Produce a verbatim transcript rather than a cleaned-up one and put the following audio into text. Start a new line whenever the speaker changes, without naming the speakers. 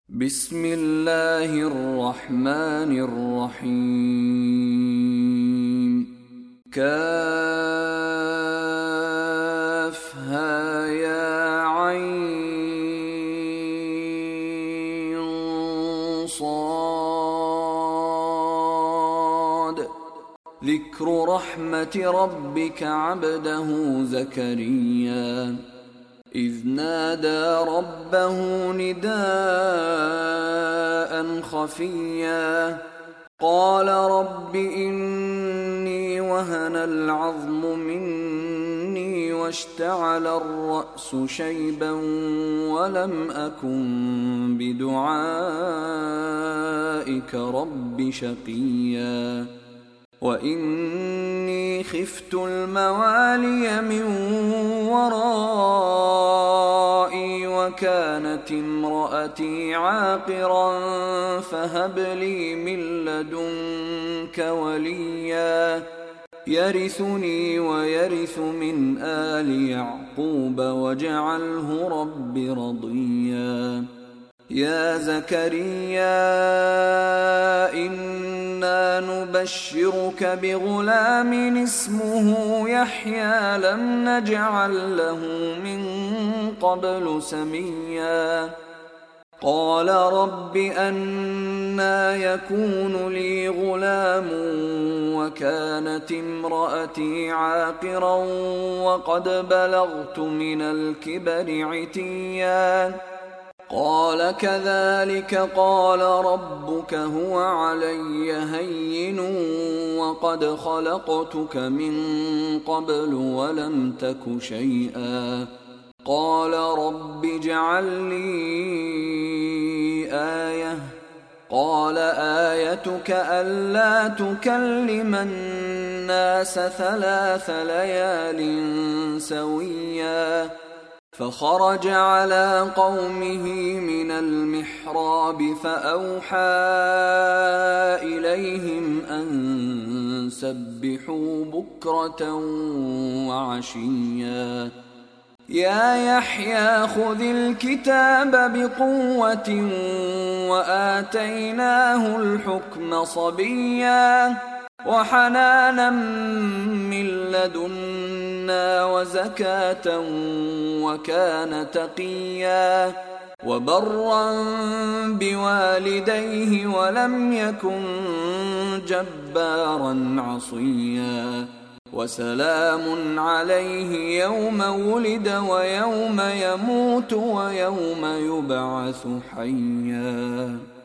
بسم الله الرحمن الرحيم. كافها يا عين صاد. ذكر رحمة ربك عبده زكريا إذ نادى ربه نداء خفيا قال رب إني وهن العظم مني واشتعل الرأس شيبا ولم أكن بدعائك رب شقيا وإني خفت الموالي من ورائي وكانت امرأتي عاقرا فهب لي من لدنك وليا يرثني ويرث من آل يعقوب واجعله رب رضيا. يا زكريا إنا نبشرك بغلام اسمه يحيى لم نجعل له من قبل سميا قال رب أنى يكون لي غلام وكانت امرأتي عاقرا وقد بلغت من الكبر عتيا قال كذلك قال ربك هو علي هين وقد خلقتك من قبل ولم تك شيئا قال رب اجعل لي آية قال آيتك ألا تكلم الناس ثلاث ليال سويا فخرج على قومه من المحراب فأوحى إليهم أن سبحوا بكرة وعشيا يا يحيى خذ الكتاب بقوة وآتيناه الحكم صبيا وحنانا من لدنا وزكاة وكان تقيا وبرا بوالديه ولم يكن جبارا عصيا وسلام عليه يوم ولد ويوم يموت ويوم يبعث حيا.